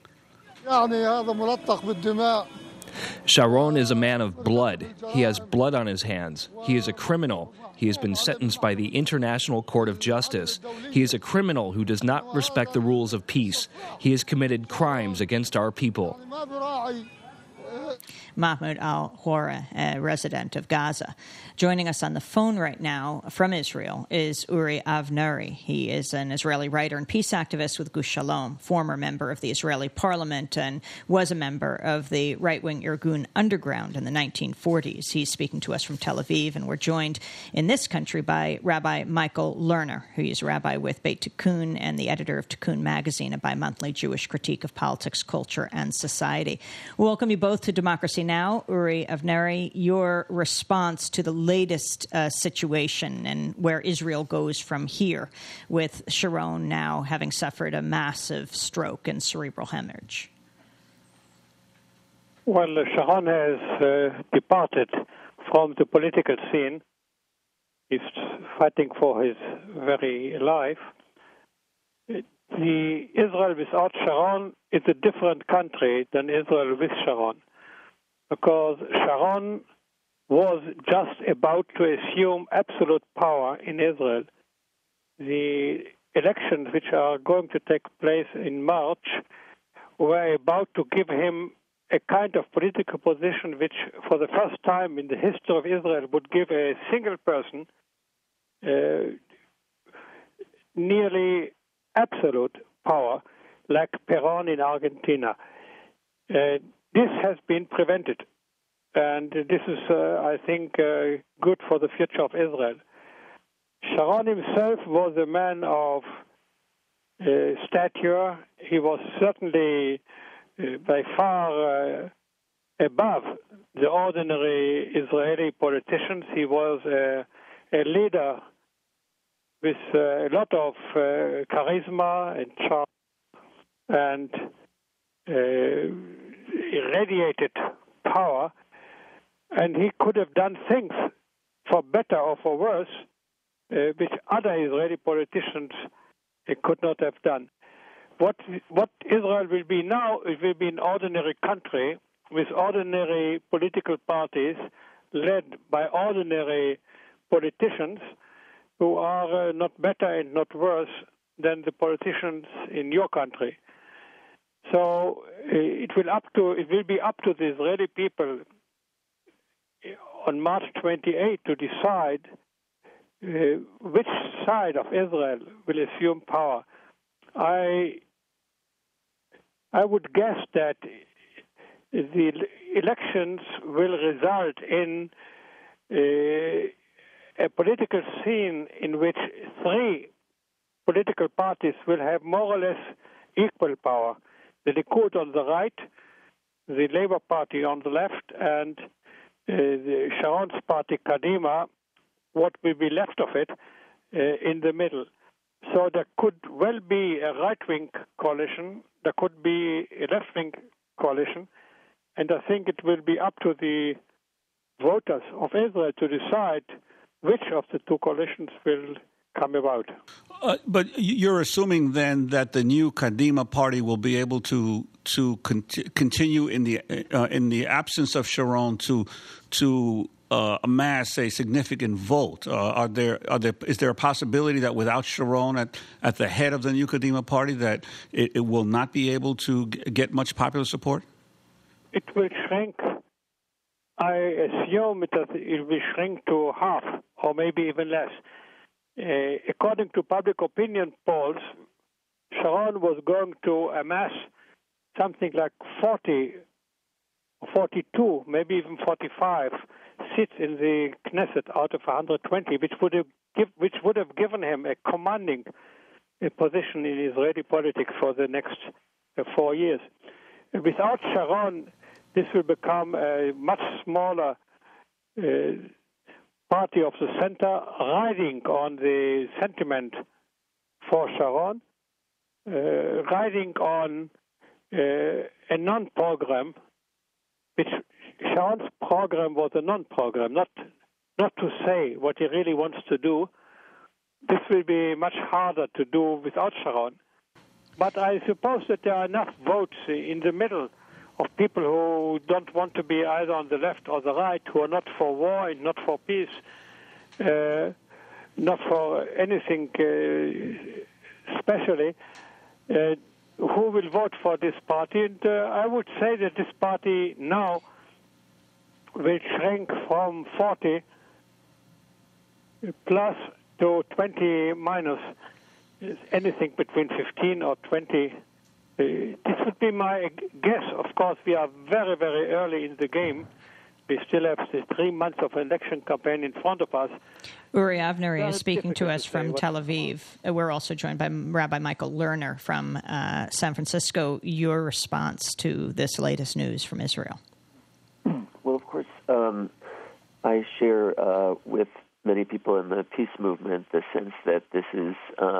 Sharon is a man of blood. He has blood on his hands. He is a criminal. He has been sentenced by the International Court of Justice. He is a criminal who does not respect the rules of peace. He has committed crimes against our people. Mahmoud al-Hora, a resident of Gaza. Joining us on the phone right now from Israel is Uri Avneri. He is an Israeli writer and peace activist with Gush Shalom, former member of the Israeli parliament, and was a member of the right-wing Irgun Underground in the 1940s. He's speaking to us from Tel Aviv, and we're joined in this country by Rabbi Michael Lerner, who is rabbi with Beit Tikkun and the editor of Tikkun magazine, a bi-monthly Jewish critique of politics, culture, and society. We welcome you both to Democracy Now! Uri Avneri, your response to the latest situation and where Israel goes from here, with Sharon now having suffered a massive stroke and cerebral hemorrhage. Well, Sharon has departed from the political scene. He's fighting for his very life. The Israel without Sharon is a different country than Israel with Sharon, because Sharon was just about to assume absolute power in Israel. The elections which are going to take place in March were about to give him a kind of political position which, for the first time in the history of Israel, would give a single person nearly absolute power, like Perón in Argentina. This has been prevented, and this is, I think, good for the future of Israel. Sharon himself was a man of stature. He was certainly by far above the ordinary Israeli politicians. He was a leader with a lot of charisma and charm, and irradiated power, and he could have done things for better or for worse which other Israeli politicians could not have done. What Israel will be now, it will be an ordinary country with ordinary political parties led by ordinary politicians who are not better and not worse than the politicians in your country. So it will be up to the Israeli people on March 28 to decide which side of Israel will assume power. I would guess that the elections will result in a political scene in which three political parties will have more or less equal power. The Likud on the right, the Labour Party on the left, and the Sharon's party, Kadima, what will be left of it, in the middle. So there could well be a right-wing coalition, there could be a left-wing coalition, and I think it will be up to the voters of Israel to decide which of the two coalitions will come about. But you're assuming then that the new Kadima party will be able to continue in the absence of Sharon to amass a significant vote. Is there a possibility that without Sharon at the head of the new Kadima party that it will not be able to get much popular support? It will shrink. I assume it will shrink to half or maybe even less. According to public opinion polls, Sharon was going to amass something like 40, 42, maybe even 45 seats in the Knesset out of 120, which would have given him a commanding position in Israeli politics for the next 4 years. Without Sharon, this will become a much smaller party of the center, riding on the sentiment for Sharon, riding on a non-program, which Sharon's program was a non-program, not to say what he really wants to do. This will be much harder to do without Sharon. But I suppose that there are enough votes in the middle of people who don't want to be either on the left or the right, who are not for war and not for peace, not for anything especially. who will vote for this party. And I would say that this party now will shrink from 40 plus to 20 minus, anything between 15 or 20. This would be my guess. Of course, we are very, very early in the game. We still have 3 months of election campaign in front of us. Uri Avnery is speaking to us from Tel Aviv. We're also joined by Rabbi Michael Lerner from San Francisco. Your response to this latest news from Israel? Well, of course, I share with many people in the peace movement the sense that this is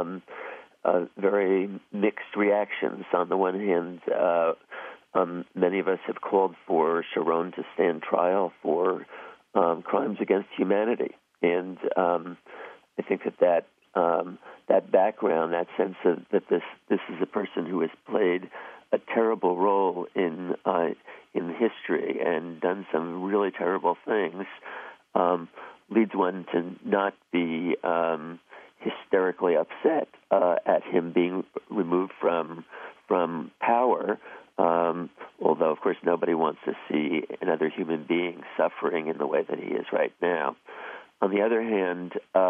very mixed reactions. On the one hand, many of us have called for Sharon to stand trial for crimes against humanity, and I think that background, that sense of that this is a person who has played a terrible role in history and done some really terrible things, leads one to not be hysterically upset at him being removed from power. Although, of course, nobody wants to see another human being suffering in the way that he is right now. On the other hand,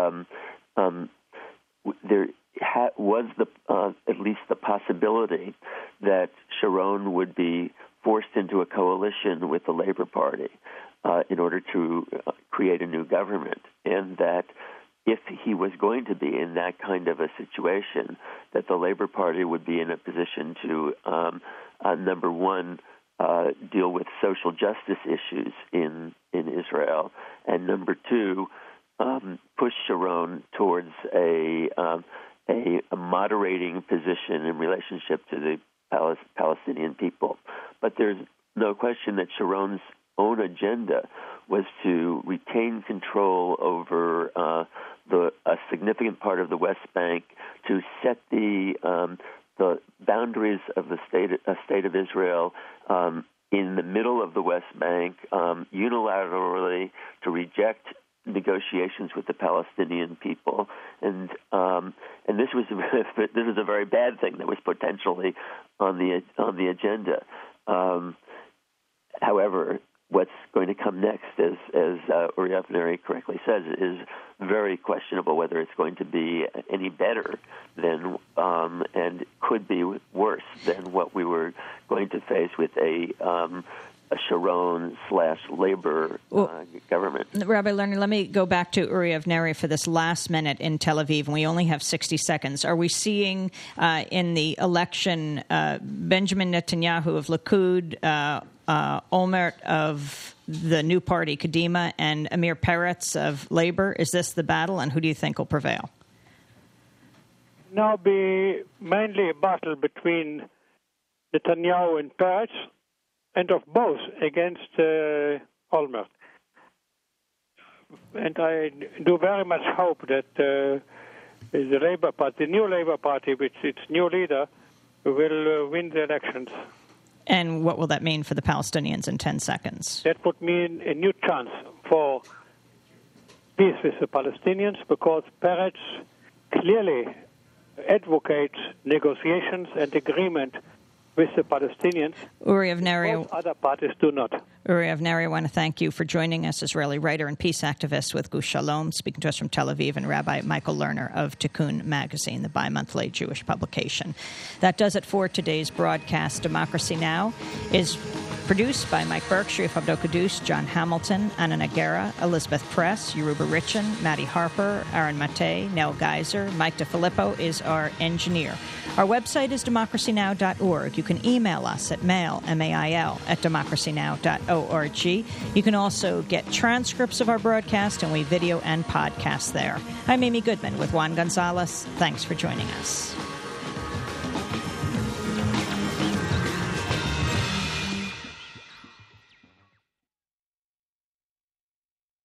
there was at least the possibility that Sharon would be forced into a coalition with the Labor Party in order to create a new government, and that if he was going to be in that kind of a situation, that the Labor Party would be in a position to, number one, deal with social justice issues in Israel, and number two, push Sharon towards a moderating position in relationship to the Palestinian people. But there's no question that Sharon's own agenda was to retain control over a significant part of the West Bank, to set the boundaries of the state of Israel in the middle of the West Bank, unilaterally to reject negotiations with the Palestinian people, and this was a very bad thing that was potentially on the agenda. However, what's going to come next, as Uri Avnery correctly says, is very questionable whether it's going to be any better than and could be worse than what we were going to face with a Sharon/Labor government. Rabbi Lerner, let me go back to Uri Avnery for this last minute in Tel Aviv, and we only have 60 seconds. Are we seeing in the election Benjamin Netanyahu of Likud, Olmert of the new party, Kadima, and Amir Peretz of Labor? Is this the battle, and who do you think will prevail? Now be mainly a battle between Netanyahu and Peretz, and of both against Olmert. And I do very much hope that the Labour Party, the new Labour Party, with its new leader, will win the elections. And what will that mean for the Palestinians in 10 seconds? That would mean a new chance for peace with the Palestinians, because Peretz clearly advocates negotiations and agreement with the Palestinians. Uri Avnery. Both other parties do not. Uri Avnery, I want to thank you for joining us, Israeli writer and peace activist with Gush Shalom, speaking to us from Tel Aviv, and Rabbi Michael Lerner of Tikkun Magazine, the bi-monthly Jewish publication. That does it for today's broadcast. Democracy Now! Is produced by Mike Berkshire, Avdo Kadus, John Hamilton, Anna Nagera, Elizabeth Press, Yeruba Richin, Maddie Harper, Aaron Mate, Nell Geiser. Mike DeFilippo is our engineer. Our website is democracynow.org. You can email us at mail, M-A-I-L, at democracynow.org. You can also get transcripts of our broadcast, and we video and podcast there. I'm Amy Goodman with Juan Gonzalez. Thanks for joining us.